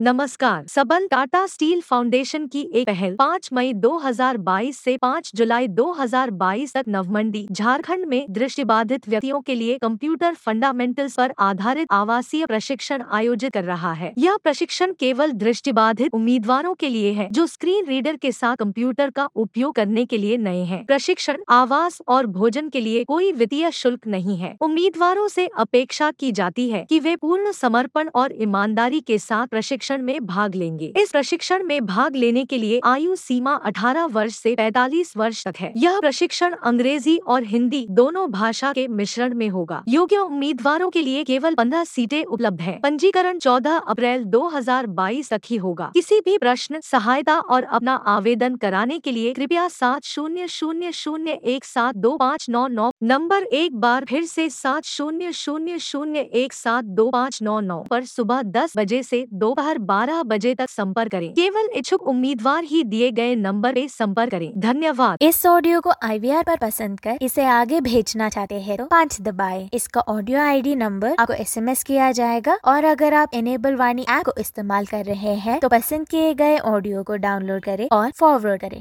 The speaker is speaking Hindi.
नमस्कार। सबन टाटा स्टील फाउंडेशन की एक पहल 5 मई 2022 से 5 जुलाई 2022 तक नवमंडी, झारखंड में दृष्टिबाधित व्यक्तियों के लिए कंप्यूटर फंडामेंटल्स पर आधारित आवासीय प्रशिक्षण आयोजित कर रहा है। यह प्रशिक्षण केवल दृष्टिबाधित उम्मीदवारों के लिए है जो स्क्रीन रीडर के साथ कंप्यूटर का उपयोग करने के लिए नए हैं। प्रशिक्षण, आवास और भोजन के लिए कोई वित्तीय शुल्क नहीं है। उम्मीदवारों से अपेक्षा की जाती है कि वे पूर्ण समर्पण और ईमानदारी के साथ प्रशिक्षण में भाग लेंगे। इस प्रशिक्षण में भाग लेने के लिए आयु सीमा 18 वर्ष से 45 वर्ष तक है। यह प्रशिक्षण अंग्रेजी और हिंदी दोनों भाषा के मिश्रण में होगा। योग्य उम्मीदवारों के लिए केवल 15 सीटें उपलब्ध हैं। पंजीकरण 14 अप्रैल 2022 तक ही होगा। किसी भी प्रश्न, सहायता और अपना आवेदन कराने के लिए कृपया 7000172599 नंबर एक बार फिर से 7000172599 पर सुबह 10 बजे से दोपहर 12 बजे तक संपर्क करें। केवल इच्छुक उम्मीदवार ही दिए गए नंबर पे संपर्क करें। धन्यवाद। इस ऑडियो को IVR पर पसंद कर इसे आगे भेजना चाहते हैं तो 5 दबाएं। इसका ऑडियो ID नंबर आपको SMS किया जाएगा और अगर आप इनेबल वाणी ऐप को इस्तेमाल कर रहे हैं तो पसंद किए गए ऑडियो को डाउनलोड करें और फॉरवर्ड करें।